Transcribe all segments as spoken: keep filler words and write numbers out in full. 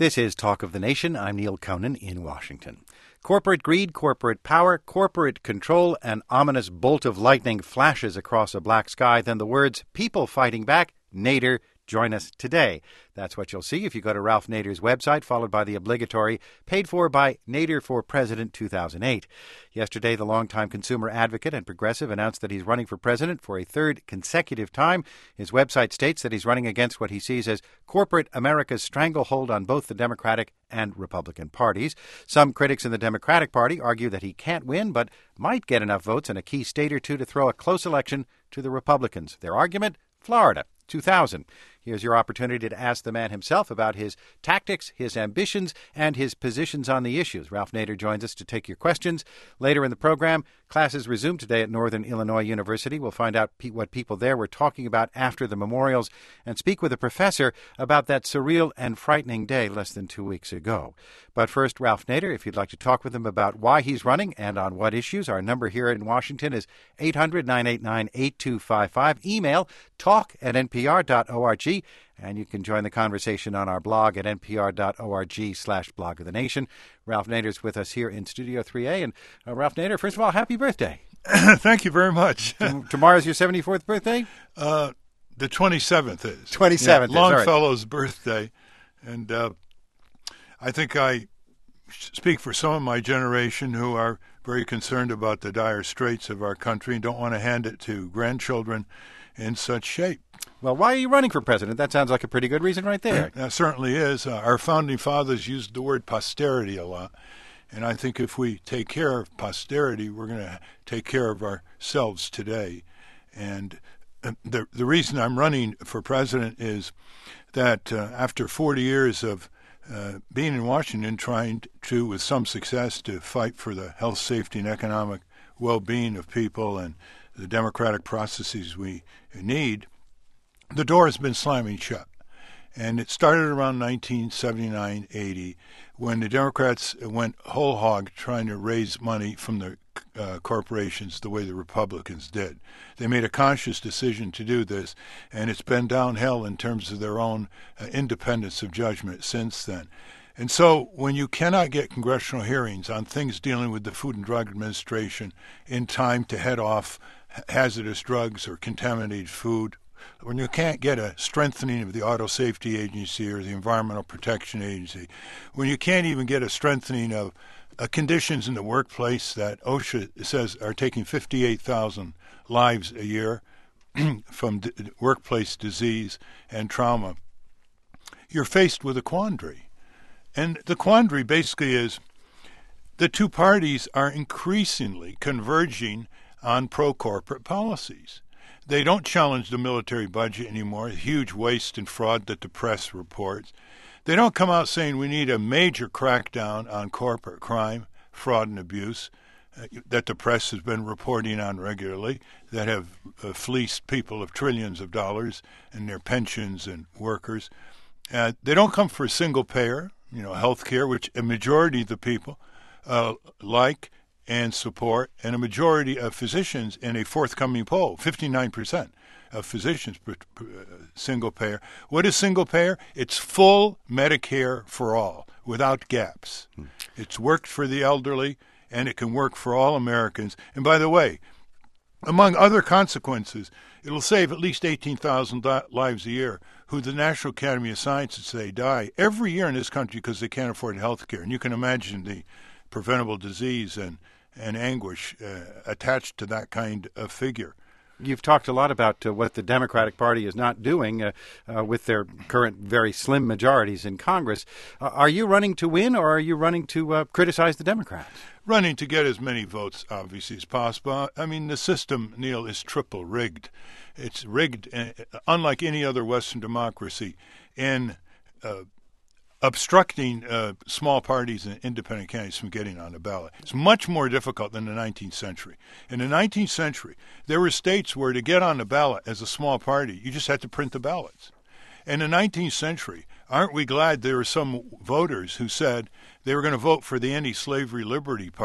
This is Talk of the Nation. I'm Neil Conan in Washington. Corporate greed, corporate power, corporate control, an ominous bolt of lightning flashes across a black sky. Then the words, people fighting back, Nader, join us today. That's what you'll see if you go to Ralph Nader's website, followed by the obligatory paid for by Nader for President two thousand eight. Yesterday, the longtime consumer advocate and progressive announced that he's running for president for a third consecutive time. His website states that he's running against what he sees as corporate America's stranglehold on both the Democratic and Republican parties. Some critics in the Democratic Party argue that he can't win, but might get enough votes in a key state or two to throw a close election to the Republicans. Their argument? Florida. two thousand. Here's your opportunity to ask the man himself about his tactics, his ambitions, and his positions on the issues. Ralph Nader joins us to take your questions. Later in the program, classes resume today at Northern Illinois University. We'll find out pe- what people there were talking about after the memorials and speak with a professor about that surreal and frightening day less than two weeks ago. But first, Ralph Nader, if you'd like to talk with him about why he's running and on what issues, our number here in Washington is eight hundred, nine eight nine, eight two five five. Email talk at n p r dot org. And you can join the conversation on our blog at npr.org slash blog of the nation. Ralph Nader's with us here in Studio three A. And uh, Ralph Nader, first of all, happy birthday. Thank you very much. Tomorrow's your seventy-fourth birthday? Uh, the twenty-seventh is. twenty-seventh yeah, is, Longfellow's right. birthday. And uh, I think I speak for some of my generation who are very concerned about the dire straits of our country and don't want to hand it to grandchildren in such shape. Well, why are you running for president? That sounds like a pretty good reason right there. That certainly is. Uh, our founding fathers used the word posterity a lot. And I think if we take care of posterity, we're going to take care of ourselves today. And the the reason I'm running for president is that uh, after forty years of uh, being in Washington, trying to, with some success, to fight for the health, safety, and economic well-being of people and the democratic processes we need, the door has been slamming shut. And it started around nineteen seventy-nine eighty when the Democrats went whole hog trying to raise money from the uh, corporations the way the Republicans did. They made a conscious decision to do this, and it's been downhill in terms of their own uh, independence of judgment since then. And so when you cannot get congressional hearings on things dealing with the Food and Drug Administration in time to head off hazardous drugs or contaminated food, when you can't get a strengthening of the Auto Safety Agency or the Environmental Protection Agency, when you can't even get a strengthening of uh, conditions in the workplace that OSHA says are taking fifty-eight thousand lives a year from d- workplace disease and trauma, you're faced with a quandary. And the quandary basically is the two parties are increasingly converging on pro-corporate policies. They don't challenge the military budget anymore, huge waste and fraud that the press reports. They don't come out saying we need a major crackdown on corporate crime, fraud, and abuse uh, that the press has been reporting on regularly, that have uh, fleeced people of trillions of dollars in their pensions and workers. Uh, they don't come for a single payer, you know, health care, which a majority of the people uh, like and support, and a majority of physicians in a forthcoming poll, fifty-nine percent of physicians, single payer. What is single payer? It's full Medicare for all, without gaps. Hmm. It's worked for the elderly, and it can work for all Americans. And by the way, among other consequences, it'll save at least eighteen thousand lives a year who the National Academy of Sciences say die every year in this country because they can't afford health care. And you can imagine the preventable disease and, and anguish uh, attached to that kind of figure. You've talked a lot about uh, what the Democratic Party is not doing uh, uh, with their current very slim majorities in Congress. Uh, are you running to win, or are you running to uh, criticize the Democrats? Running to get as many votes, obviously, as possible. I mean, the system, Neil, is triple rigged. It's rigged, uh, unlike any other Western democracy, in uh, obstructing uh, small parties and independent candidates from getting on the ballot. It's much more difficult than the nineteenth century. In the nineteenth century, there were states where to get on the ballot as a small party, you just had to print the ballots. In the nineteenth century, aren't we glad there were some voters who said they were going to vote for the Anti-Slavery Liberty Party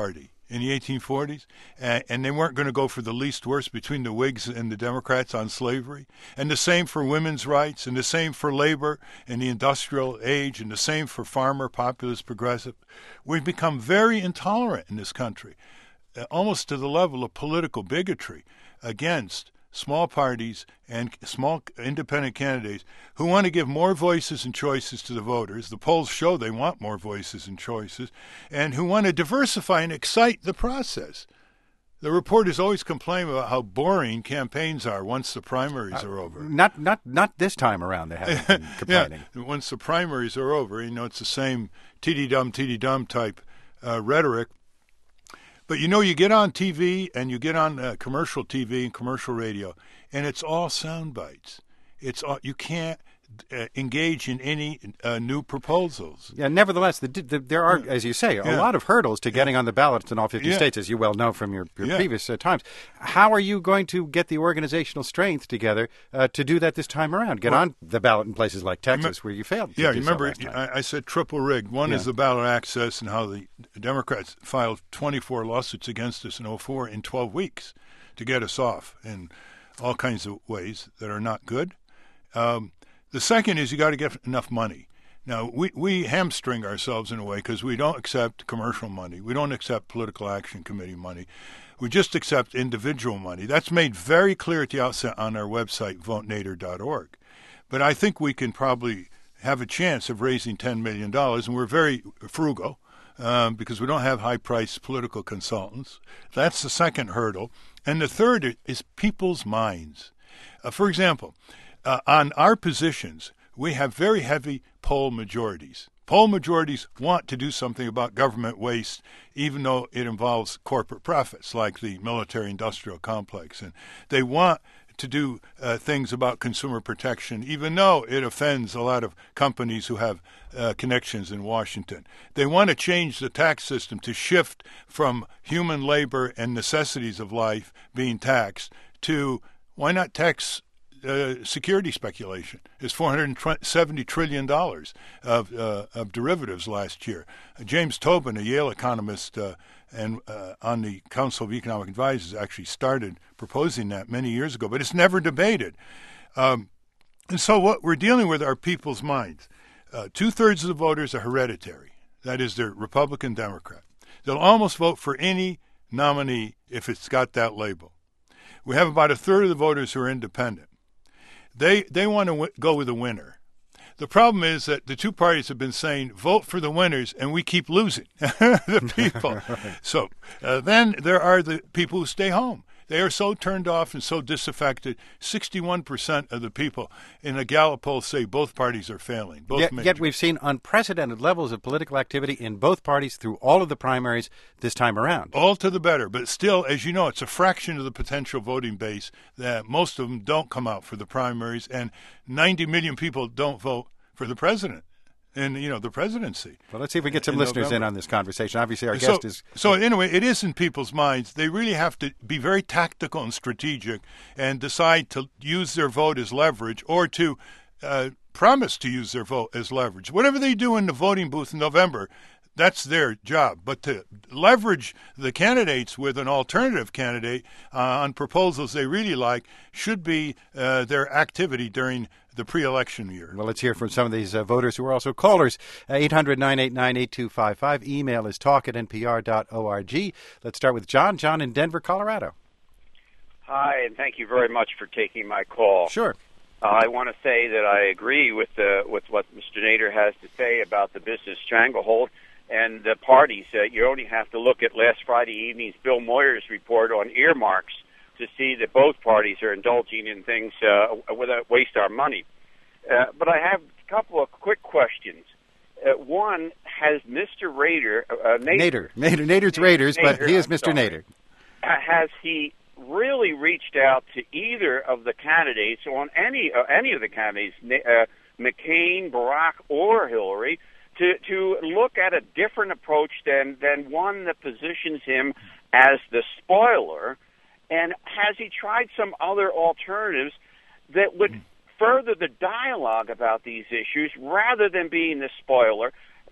in the eighteen forties, and, and they weren't going to go for the least worst between the Whigs and the Democrats on slavery, and the same for women's rights, and the same for labor in the industrial age, and the same for farmer, populist, progressive. We've become very intolerant in this country, uh, almost to the level of political bigotry against small parties and small independent candidates who want to give more voices and choices to the voters. The polls show they want more voices and choices, and who want to diversify and excite the process. The reporters always complain about how boring campaigns are once the primaries uh, are over. Not not not this time around they haven't been complaining. Yeah, once the primaries are over, you know, it's the same tee-dee-dum, tee-dee-dum type uh, rhetoric. But, you know, you get on T V and you get on uh, commercial T V and commercial radio, and it's all sound bites. It's all, you can't uh, engage in any uh, new proposals. Yeah, nevertheless, the, the, there are, as you say, a yeah. lot of hurdles to getting yeah. on the ballots in all fifty yeah. states, as you well know from your, your yeah. previous uh, times. How are you going to get the organizational strength together uh, to do that this time around? Get well, on the ballot in places like Texas, where you failed to Yeah, do remember, so I, I said triple rigged. One yeah. is the ballot access and how the Democrats filed twenty-four lawsuits against us in oh four in twelve weeks to get us off in all kinds of ways that are not good. Um, the second is you got to get enough money. Now, we, we hamstring ourselves in a way because we don't accept commercial money. We don't accept political action committee money. We just accept individual money. That's made very clear at the outset on our website, vote nader dot org. But I think we can probably have a chance of raising ten million dollars, and we're very frugal um, because we don't have high-priced political consultants. That's the second hurdle. And the third is people's minds. Uh, for example, uh, on our positions, we have very heavy poll majorities. Poll majorities want to do something about government waste, even though it involves corporate profits, like the military-industrial complex. And they want to do uh, things about consumer protection, even though it offends a lot of companies who have uh, connections in Washington. They want to change the tax system to shift from human labor and necessities of life being taxed to, why not tax uh, security speculation? It's four hundred seventy trillion dollars of, uh, of derivatives last year. Uh, James Tobin, a Yale economist, uh, and uh, on the Council of Economic Advisors, actually started proposing that many years ago, but it's never debated. Um, and so what we're dealing with are people's minds. Uh, two-thirds of the voters are hereditary. That is, they're Republican, Democrat. They'll almost vote for any nominee if it's got that label. We have about a third of the voters who are independent. They, they want to w- go with a winner. The problem is that the two parties have been saying, vote for the winners, and we keep losing the people. Right. So uh, then there are the people who stay home. They are so turned off and so disaffected. sixty-one percent of the people in a Gallup poll say both parties are failing. Both yet, yet we've seen unprecedented levels of political activity in both parties through all of the primaries this time around. All to the better. But still, as you know, it's a fraction of the potential voting base that most of them don't come out for the primaries, and ninety million people don't vote for the president. And, you know, the presidency. Well, let's see if we get some in listeners November. in on this conversation. Obviously, our so, guest is... So, anyway, it is in people's minds. They really have to be very tactical and strategic and decide to use their vote as leverage or to uh, promise to use their vote as leverage. Whatever they do in the voting booth in November, that's their job. But to leverage the candidates with an alternative candidate uh, on proposals they really like should be uh, their activity during the pre-election year. Well, let's hear from some of these uh, voters who are also callers. Uh, eight hundred, nine eight nine, eight two five five. Email is talk at n p r dot org. Let's start with John. John in Denver, Colorado. Hi, and thank you very much for taking my call. Sure. Uh, I want to say that I agree with uh, with what Mister Nader has to say about the business stranglehold and the parties. Uh, you only have to look at last Friday evening's Bill Moyer's report on earmarks to see that both parties are indulging in things uh, without waste our money. Uh, but I have a couple of quick questions. Uh, one, has Mister Rader... Uh, Nader. Nader. Nader's Nader, Raiders, Nader, but he is I'm Mister Sorry. Nader. Uh, has he really reached out to either of the candidates, on any uh, any of the candidates, uh, McCain, Barack, or Hillary, to, to look at a different approach than, than one that positions him as the spoiler? And has he tried some other alternatives that would further the dialogue about these issues rather than being the spoiler?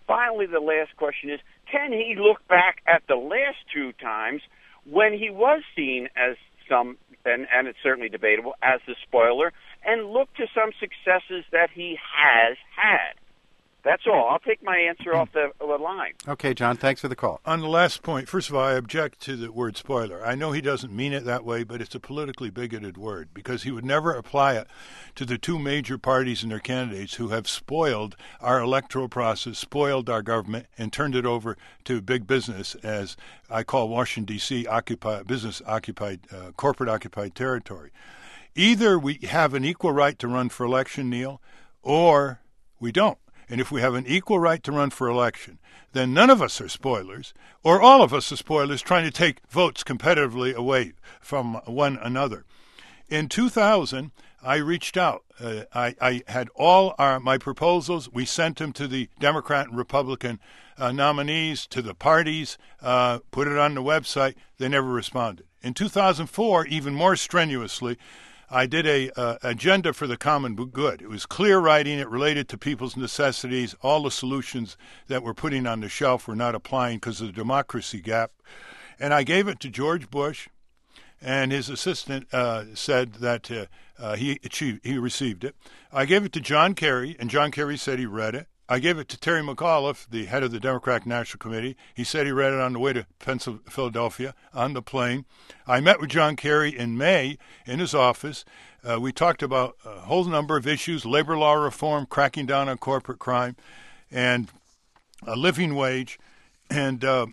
finally, the last question is, can he look back at the last two times when he was seen as some, and, and it's certainly debatable, as the spoiler, and look to some successes that he has had? That's all. I'll take my answer off the, the line. Okay, John, thanks for the call. On the last point, first of all, I object to the word spoiler. I know he doesn't mean it that way, but it's a politically bigoted word because he would never apply it to the two major parties and their candidates who have spoiled our electoral process, spoiled our government, and turned it over to big business, as I call Washington, D C, occupied, business-occupied, uh, corporate-occupied territory. Either we have an equal right to run for election, Neil, or we don't. And if we have an equal right to run for election, then none of us are spoilers, or all of us are spoilers trying to take votes competitively away from one another. In two thousand, I reached out. Uh, I, I had all our, my proposals. We sent them to the Democrat and Republican uh, nominees, to the parties, uh, put it on the website. They never responded. In two thousand four, even more strenuously, I did a uh, agenda for the common good. It was clear writing. It related to people's necessities. All the solutions that we're putting on the shelf were not applying because of the democracy gap. And I gave it to George Bush, and his assistant uh, said that uh, uh, he achieved, he received it. I gave it to John Kerry, and John Kerry said he read it. I gave it to Terry McAuliffe, the head of the Democratic National Committee. He said he read it on the way to Pennsylvania, Philadelphia on the plane. I met with John Kerry in May in his office. Uh, we talked about a whole number of issues: labor law reform, cracking down on corporate crime, and a living wage. And uh,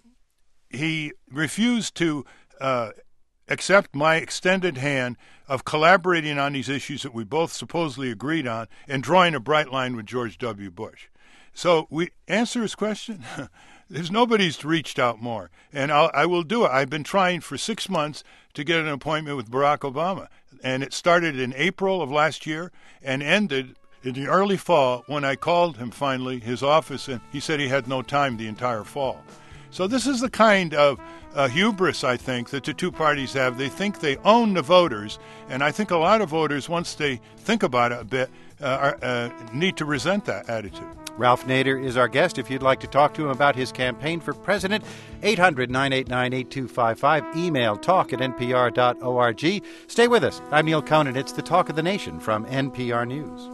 he refused to uh, accept my extended hand of collaborating on these issues that we both supposedly agreed on and drawing a bright line with George W. Bush. So we answer his question. There's nobody's reached out more, and I'll, I will do it. I've been trying for six months to get an appointment with Barack Obama, and it started in April of last year and ended in the early fall when I called him finally, his office, and he said he had no time the entire fall. So this is the kind of uh, hubris, I think, that the two parties have. They think they own the voters, and I think a lot of voters, once they think about it a bit, uh, are, uh, need to resent that attitude. Ralph Nader is our guest. If you'd like to talk to him about his campaign for president, eight hundred, nine eight nine, eight two five five. Email talk at n p r dot org. Stay with us. I'm Neil Conan. It's the Talk of the Nation from N P R News.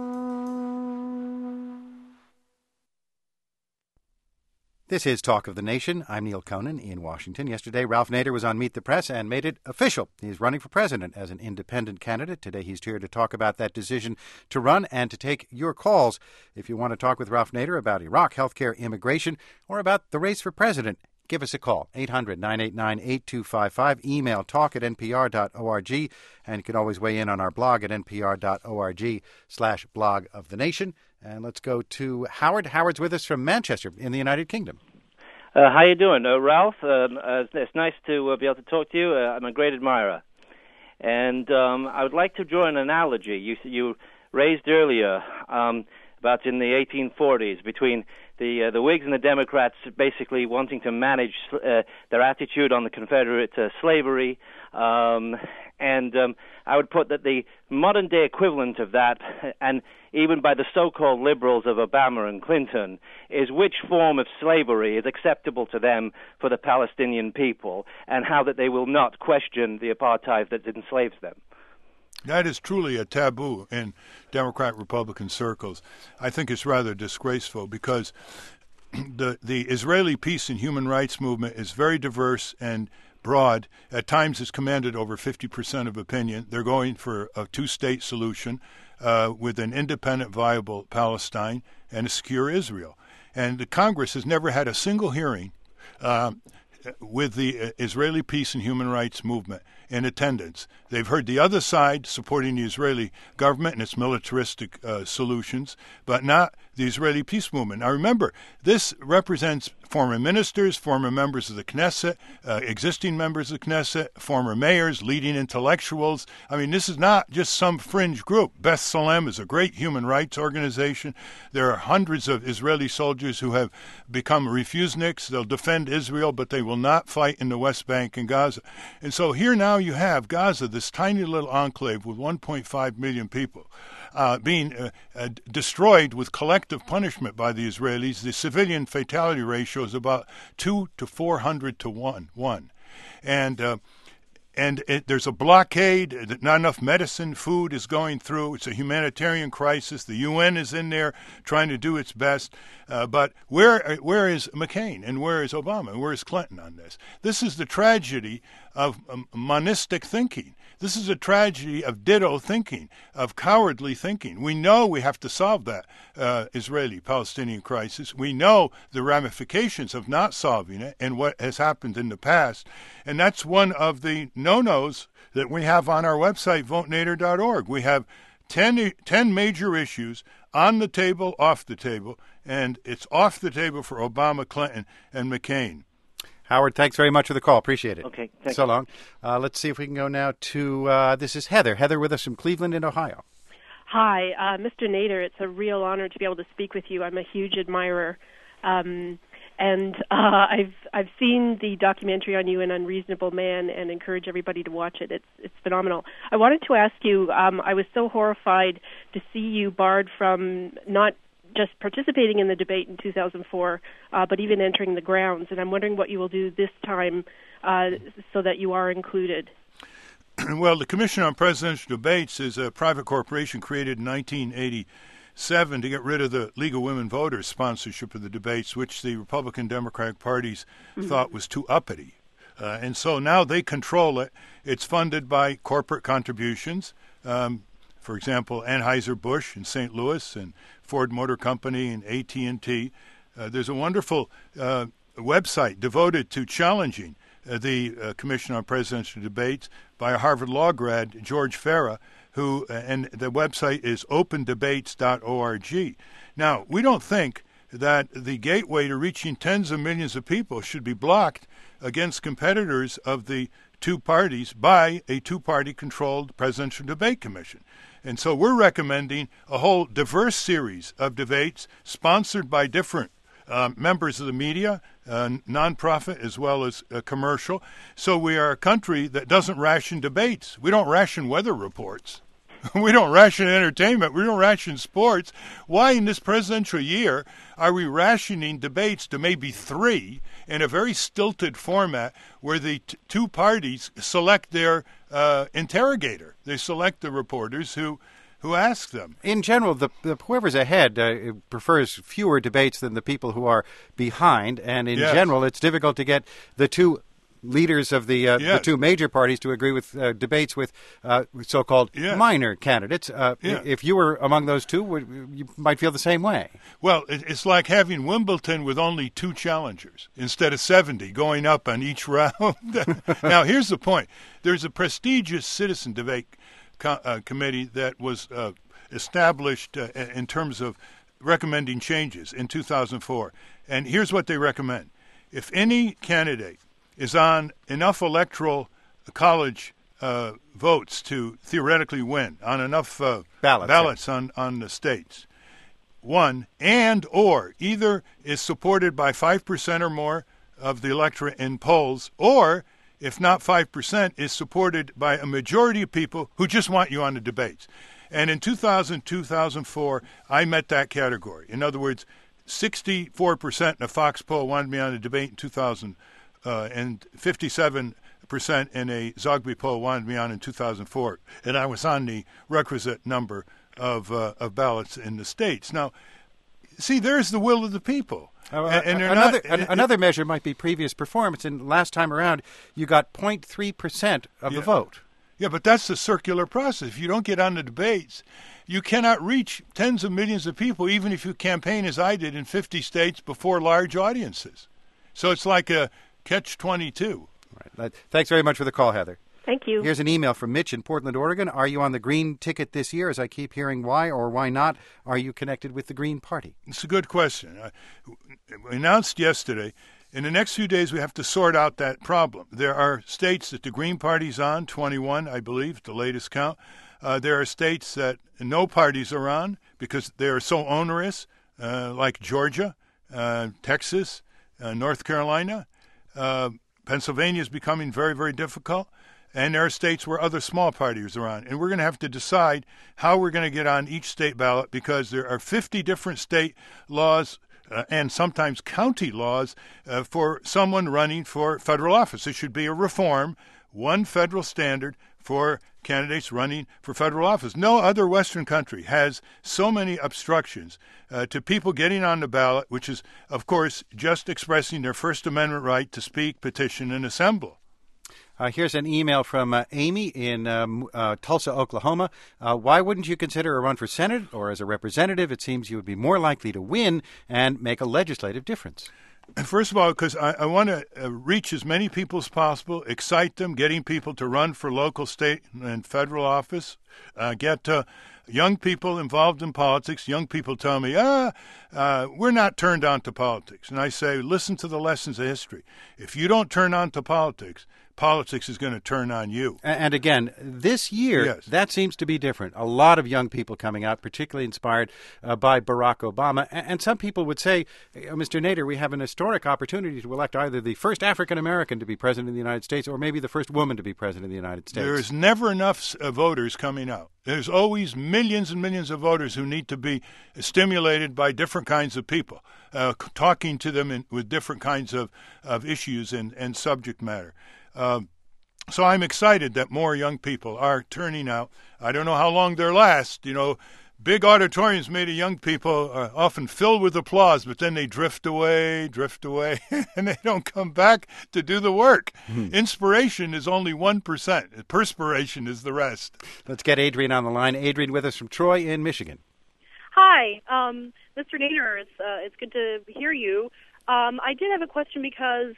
This is Talk of the Nation. I'm Neil Conan in Washington. Yesterday, Ralph Nader was on Meet the Press and made it official. He's running for president as an independent candidate. Today, he's here to talk about that decision to run and to take your calls. If you want to talk with Ralph Nader about Iraq, healthcare, immigration, or about the race for president, give us a call, eight hundred, nine eight nine, eight two five five. Email talk at n p r dot org. And you can always weigh in on our blog at n p r dot org slash blog of the nation. And let's go to Howard. Howard's with us from Manchester in the United Kingdom. Uh, how you doing, uh, Ralph? Uh, uh, it's nice to uh, be able to talk to you. Uh, I'm a great admirer. And um, I would like to draw an analogy you, you raised earlier um, about in the eighteen forties between the uh, the Whigs and the Democrats basically wanting to manage uh, their attitude on the Confederate uh, slavery. Um, and um, I would put that the modern-day equivalent of that, and even by the so-called liberals of Obama and Clinton, is which form of slavery is acceptable to them for the Palestinian people, and how that they will not question the apartheid that enslaves them. That is truly a taboo in Democrat-Republican circles. I think it's rather disgraceful because the the Israeli peace and human rights movement is very diverse and broad. At times it's commanded over fifty percent of opinion. They're going for a two-state solution uh, with an independent, viable Palestine and a secure Israel. And the Congress has never had a single hearing uh, with the Israeli peace and human rights movement in attendance. They've heard the other side supporting the Israeli government and its militaristic uh, solutions, but not the Israeli peace movement. Now remember, this represents former ministers, former members of the Knesset, uh, existing members of the Knesset, former mayors, leading intellectuals. I mean, this is not just some fringe group. Beth Salem is a great human rights organization. There are hundreds of Israeli soldiers who have become refuseniks. They'll defend Israel, but they will not fight in the West Bank and Gaza. And so here now you have Gaza, this tiny little enclave with one point five million people. uh, being uh, uh, destroyed with collective punishment by the Israelis. The civilian fatality ratio is about two to four hundred to one. one. And uh, and it, there's a blockade. Not enough medicine, food is going through. It's a humanitarian crisis. The U N is in there trying to do its best. Uh, but where where is McCain and where is Obama and where is Clinton on this? This is the tragedy of um, monistic thinking. This is a tragedy of ditto thinking, of cowardly thinking. We know we have to solve that uh, Israeli-Palestinian crisis. We know the ramifications of not solving it and what has happened in the past. And that's one of the no-nos that we have on our website, vote nader dot org. We have ten, ten major issues on the table, off the table, and it's off the table for Obama, Clinton, and McCain. Howard, thanks very much for the call. Appreciate it. Okay, thank so you. long. Uh, let's see if we can go now to, uh, this is Heather. Heather with us from Cleveland in Ohio. Hi, uh, Mister Nader. It's a real honor to be able to speak with you. I'm a huge admirer. Um, and uh, I've I've seen the documentary on you, An Unreasonable Man, and encourage everybody to watch it. It's it's phenomenal. I wanted to ask you, um, I was so horrified to see you barred from not just participating in the debate in two thousand four, uh, but even entering the grounds. And I'm wondering what you will do this time uh, so that you are included. Well, the Commission on Presidential Debates is a private corporation created in nineteen eighty-seven to get rid of the League of Women Voters sponsorship of the debates, which the Republican Democratic parties mm-hmm. thought was too uppity. Uh, and so now they control it. It's funded by corporate contributions. Um, for example, Anheuser-Busch in Saint Louis and Ford Motor Company and A T and T. Uh, there's a wonderful uh, website devoted to challenging uh, the uh, Commission on Presidential Debates by a Harvard Law grad, George Farah, who, uh, and the website is open debates dot org. Now, we don't think that the gateway to reaching tens of millions of people should be blocked against competitors of the two parties by a two-party controlled presidential debate commission. And so we're recommending a whole diverse series of debates sponsored by different uh, members of the media, uh, nonprofit as well as uh, commercial. So we are a country that doesn't ration debates. We don't ration weather reports. We don't ration entertainment. We don't ration sports. Why in this presidential year are we rationing debates to maybe three in a very stilted format where the t- two parties select their uh, interrogator? They select the reporters who who ask them. In general, the, the whoever's ahead uh, prefers fewer debates than the people who are behind, and in yes. general, it's difficult to get the two leaders of the uh, yes. the two major parties to agree with uh, debates with uh, so-called yes. minor candidates. Uh, yeah. If you were among those two, you might feel the same way. Well, it's like having Wimbledon with only two challengers instead of seventy going up on each round. Now, here's the point. There's a prestigious citizen debate co- uh, committee that was uh, established uh, in terms of recommending changes in two thousand four. And here's what they recommend. If any candidate is on enough electoral college uh, votes to theoretically win, on enough uh, ballots, ballots yeah. on, on the states, one, and or either is supported by five percent or more of the electorate in polls, or, if not five percent, is supported by a majority of people who just want you on the debates. And in two thousand, two thousand four, I met that category. In other words, sixty-four percent in a Fox poll wanted me on the debate in two thousand Uh, and fifty-seven percent in a Zogby poll wanted me on in two thousand four, and I was on the requisite number of uh, of ballots in the states. Now, see, there's the will of the people. Uh, and, and another not, an, another measure might be previous performance, and last time around you got zero point three percent of yeah. the vote. Yeah, but that's the circular process. If you don't get on the debates, you cannot reach tens of millions of people, even if you campaign as I did in fifty states before large audiences. So it's like a catch twenty-two. Right. Thanks very much for the call, Heather. Thank you. Here's an email from Mitch in Portland, Oregon. Are you on the Green ticket this year? As I keep hearing why or why not, are you connected with the Green Party? It's a good question. I, we announced yesterday, in the next few days we have to sort out that problem. There are states that the Green Party's on, twenty-one, I believe, the latest count. Uh, there are states that no parties are on because they are so onerous, uh, like Georgia, uh, Texas, uh, North Carolina. Uh, Pennsylvania is becoming very, very difficult. and there are states where other small parties are on. And we're going to have to decide how we're going to get on each state ballot, because there are fifty different state laws uh, and sometimes county laws uh, for someone running for federal office. It should be a reform, one federal standard for candidates running for federal office. No other Western country has so many obstructions uh, to people getting on the ballot, which is, of course, just expressing their First Amendment right to speak, petition, and assemble. Uh, here's an email from uh, Amy in um, uh, Tulsa, Oklahoma. Uh, why wouldn't you consider a run for Senate or as a representative? It seems you would be more likely to win and make a legislative difference. First of all, because I, I want to uh, reach as many people as possible, excite them, getting people to run for local, state, and federal office, uh, get uh, young people involved in politics. Young people tell me, ah, uh, we're not turned on to politics. And I say, listen to the lessons of history. If you don't turn on to politics, politics is going to turn on you. And again, this year, yes. that seems to be different. A lot of young people coming out, particularly inspired uh, by Barack Obama. And some people would say, Mister Nader, we have an historic opportunity to elect either the first African-American to be president of the United States or maybe the first woman to be president of the United States. There is never enough uh, voters coming out. There's always millions and millions of voters who need to be stimulated by different kinds of people, uh, talking to them in, with different kinds of, of issues and, and subject matter. Uh, so I'm excited that more young people are turning out. I don't know how long they'll last. You know, big auditoriums made of young people are often filled with applause, but then they drift away, drift away, and they don't come back to do the work. Mm-hmm. Inspiration is only one percent. Perspiration is the rest. Let's get Adrian on the line. Adrian with us from Troy in Michigan. Hi, um, Mister Nader. It's, uh, it's good to hear you. Um, I did have a question because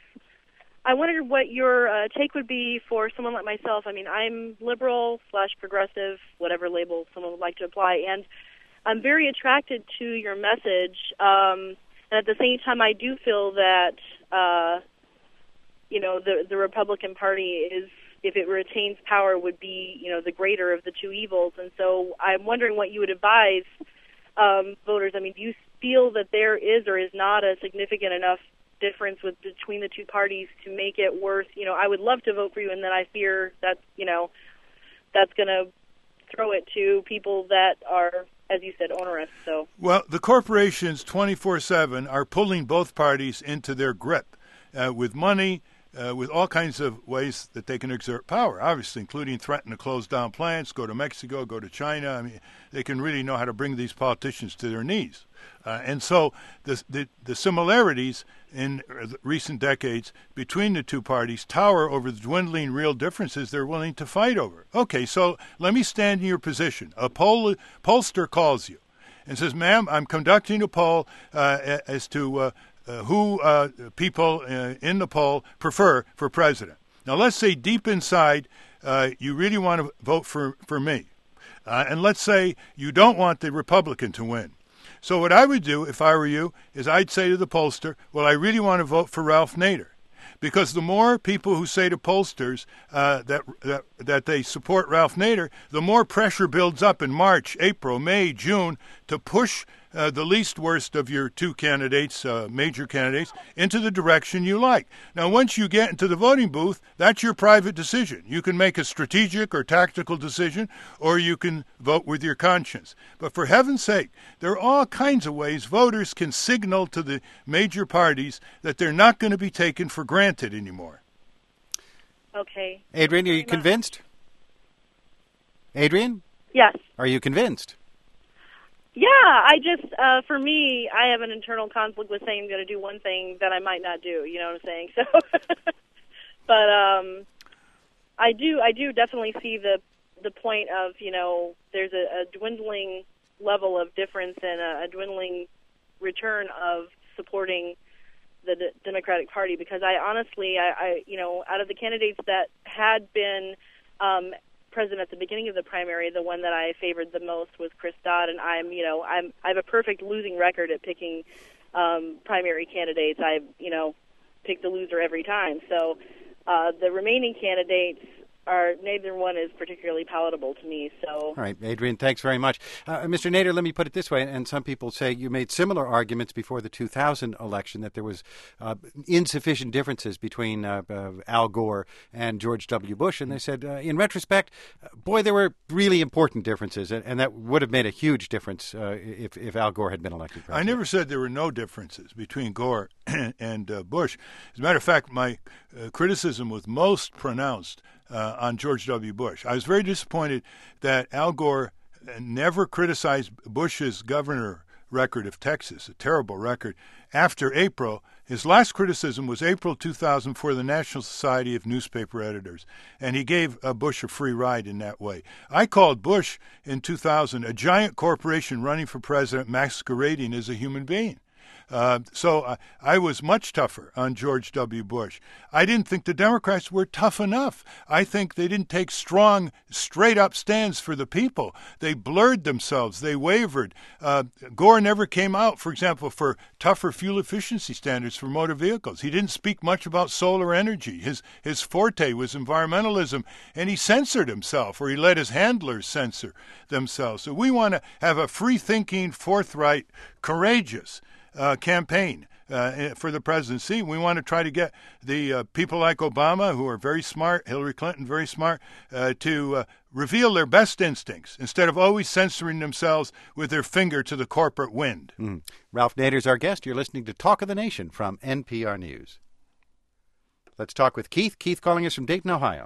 I wondered what your uh, take would be for someone like myself. I mean, I'm liberal slash progressive, whatever label someone would like to apply, and I'm very attracted to your message. Um, and at the same time, I do feel that, uh, you know, the the Republican Party is, if it retains power, would be, you know, the greater of the two evils. And so I'm wondering what you would advise um, voters. I mean, do you feel that there is or is not a significant enough difference with between the two parties to make it worth, you know, I would love to vote for you, and then I fear that, you know, that's going to throw it to people that are, as you said, onerous. So, well, the corporations twenty-four seven are pulling both parties into their grip uh, with money, uh, with all kinds of ways that they can exert power, obviously, including threaten to close down plants, go to Mexico, go to China. I mean, they can really know how to bring these politicians to their knees. Uh, and so the, the the similarities in recent decades between the two parties tower over the dwindling real differences they're willing to fight over. Okay, so let me stand in your position. A poll, pollster calls you and says, ma'am, I'm conducting a poll uh, as to uh, uh, who uh, people uh, in the poll prefer for president. Now, let's say deep inside uh, you really want to vote for, for me. Uh, and let's say you don't want the Republican to win. So what I would do if I were you is I'd say to the pollster, well, I really want to vote for Ralph Nader. Because the more people who say to pollsters uh, that, that that they support Ralph Nader, the more pressure builds up in March, April, May, June to push uh, the least worst of your two candidates, uh, major candidates, into the direction you like. Now, once you get into the voting booth, that's your private decision. You can make a strategic or tactical decision, or you can vote with your conscience. But for heaven's sake, there are all kinds of ways voters can signal to the major parties that they're not going to be taken for granted anymore. Okay. Adrian, are you convinced? Adrian? Yes. Are you convinced? Yeah, I just, uh, for me, I have an internal conflict with saying I'm going to do one thing that I might not do, you know what I'm saying? So, but um, I do, I do definitely see the the point of, you know, there's a, a dwindling level of difference and a, a dwindling return of supporting the D- Democratic Party, because I honestly, I, I, you know, out of the candidates that had been um, president at the beginning of the primary, the one that I favored the most was Chris Dodd, and I'm, you know, I'm, I have a perfect losing record at picking um, primary candidates. I, you know, pick the loser every time. So uh, the remaining candidates, are neither one is particularly palatable to me. So, all right, Adrienne, thanks very much. Uh, Mister Nader, let me put it this way, and some people say you made similar arguments before the two thousand election that there was uh, insufficient differences between uh, uh, Al Gore and George W. Bush, and they said, uh, in retrospect, uh, boy, there were really important differences, and, and that would have made a huge difference uh, if, if Al Gore had been elected president. I never said there were no differences between Gore and uh, Bush. As a matter of fact, my uh, criticism was most pronounced Uh, on George W. Bush. I was very disappointed that Al Gore never criticized Bush's governor record of Texas, a terrible record, after April. His last criticism was April two thousand for the National Society of Newspaper Editors, and he gave uh, Bush a free ride in that way. I called Bush in two thousand a giant corporation running for president masquerading as a human being. Uh, so I, I was much tougher on George W. Bush. I didn't think the Democrats were tough enough. I think they didn't take strong, straight-up stands for the people. They blurred themselves. They wavered. Uh, Gore never came out, for example, for tougher fuel efficiency standards for motor vehicles. He didn't speak much about solar energy. His, his forte was environmentalism, and he censored himself, or he let his handlers censor themselves. So we want to have a free-thinking, forthright, courageous Uh, campaign uh, for the presidency. We want to try to get the uh, people like Obama, who are very smart, Hillary Clinton, very smart, uh, to uh, reveal their best instincts instead of always censoring themselves with their finger to the corporate wind. Mm. Ralph Nader's our guest. You're listening to Talk of the Nation from N P R News. Let's talk with Keith. Keith calling us from Dayton, Ohio.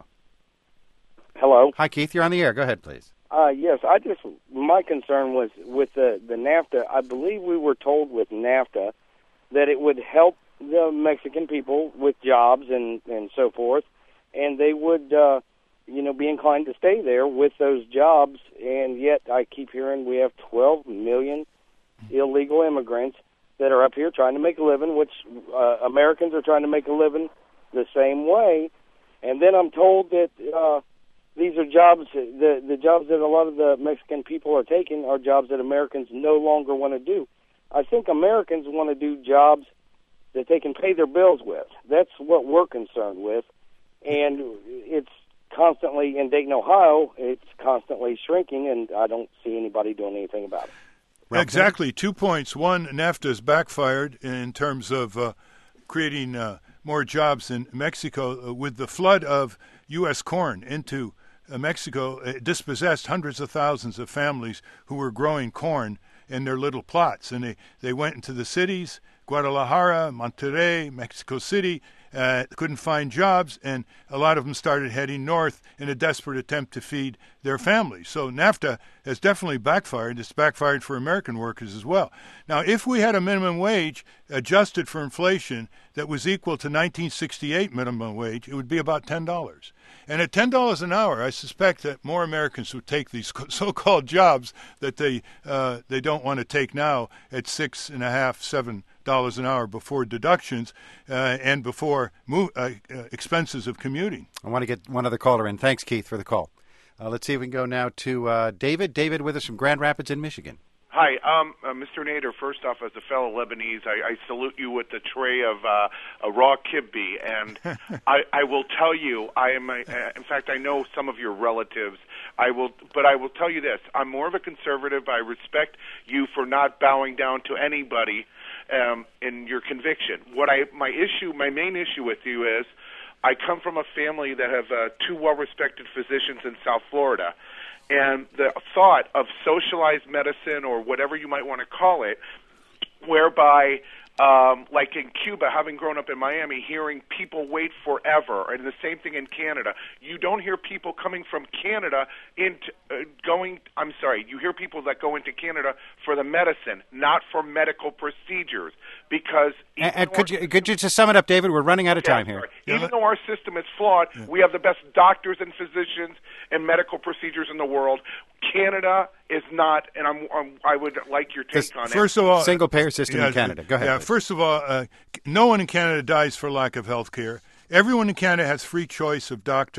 Hello. Hi, Keith. You're on the air. Go ahead, please. Uh, yes, I just, my concern was with the, the NAFTA. I believe we were told with NAFTA that it would help the Mexican people with jobs and, and so forth, and they would, uh, you know, be inclined to stay there with those jobs, and yet I keep hearing we have twelve million illegal immigrants that are up here trying to make a living, which uh, Americans are trying to make a living the same way, and then I'm told that uh, these are jobs, the, the jobs that a lot of the Mexican people are taking are jobs that Americans no longer want to do. I think Americans want to do jobs that they can pay their bills with. That's what we're concerned with. And it's constantly, in Dayton, Ohio, it's constantly shrinking, and I don't see anybody doing anything about it. Well, exactly. Two points. One, NAFTA has backfired in terms of uh, creating uh, more jobs in Mexico. Uh, with the flood of U S corn into Uh, Mexico, uh, dispossessed hundreds of thousands of families who were growing corn in their little plots. And they, they went into the cities, Guadalajara, Monterrey, Mexico City, uh, couldn't find jobs, and a lot of them started heading north in a desperate attempt to feed their families. So NAFTA has definitely backfired. It's backfired for American workers as well. Now, if we had a minimum wage adjusted for inflation that was equal to nineteen sixty-eight minimum wage, it would be about ten dollars. And at ten dollars an hour, I suspect that more Americans would take these so-called jobs that they uh, they don't want to take now at six and a half, seven dollars an hour before deductions uh, and before move, uh, uh, expenses of commuting. I want to get one other caller in. Thanks, Keith, for the call. Uh, let's see if we can go now to uh, David. David with us from Grand Rapids in Michigan. Hi, um, uh, Mister Nader. First off, as a fellow Lebanese, I, I salute you with the tray of uh, a raw kibbe, and I, I will tell you, I am. A, uh, in fact, I know some of your relatives. I will, but I will tell you this: I'm more of a conservative. I respect you for not bowing down to anybody um, in your conviction. What I, my issue, my main issue with you is, I come from a family that have uh, two well-respected physicians in South Florida. And the thought of socialized medicine, or whatever you might want to call it, whereby, um, like in Cuba, having grown up in Miami, hearing people wait forever, and the same thing in Canada. You don't hear people coming from Canada into uh, going. I'm sorry. You hear people that go into Canada for the medicine, not for medical procedures, because. And, and could you could you just sum it up, David? We're running out of time yeah, here. Yeah, Even though our system is flawed, yeah. we have the best doctors and physicians and medical procedures in the world. Canada is not, and I'm, I'm I would like your take First on it. First of all, single payer system yeah, in Canada. Go ahead. Yeah. Please. First of all, uh, no one in Canada dies for lack of health care. Everyone in Canada has free choice of doctor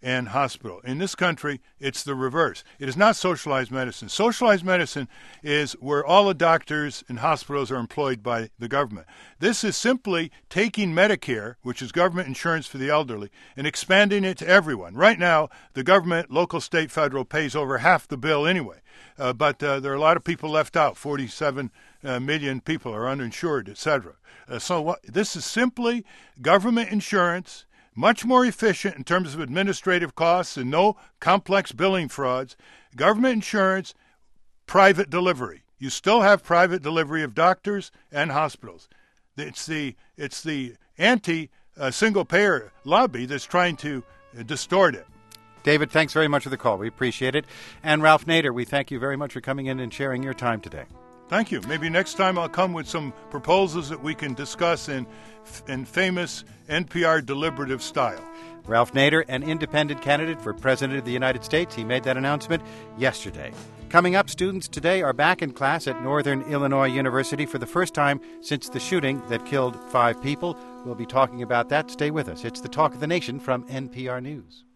and hospital. In this country, it's the reverse. It is not socialized medicine. Socialized medicine is where all the doctors and hospitals are employed by the government. This is simply taking Medicare, which is government insurance for the elderly, and expanding it to everyone. Right now, the government, local, state, federal, pays over half the bill anyway. Uh, but uh, there are a lot of people left out. forty-seven uh, million people are uninsured, et cetera. Uh, so what, this is simply government insurance, much more efficient in terms of administrative costs and no complex billing frauds. Government insurance, private delivery. You still have private delivery of doctors and hospitals. It's the it's the anti-single-payer lobby that's trying to uh, distort it. David, thanks very much for the call. We appreciate it. And Ralph Nader, we thank you very much for coming in and sharing your time today. Thank you. Maybe next time I'll come with some proposals that we can discuss in in famous N P R deliberative style. Ralph Nader, an independent candidate for President of the United States. He made that announcement yesterday. Coming up, students today are back in class at Northern Illinois University for the first time since the shooting that killed five people. We'll be talking about that. Stay with us. It's the Talk of the Nation from N P R News.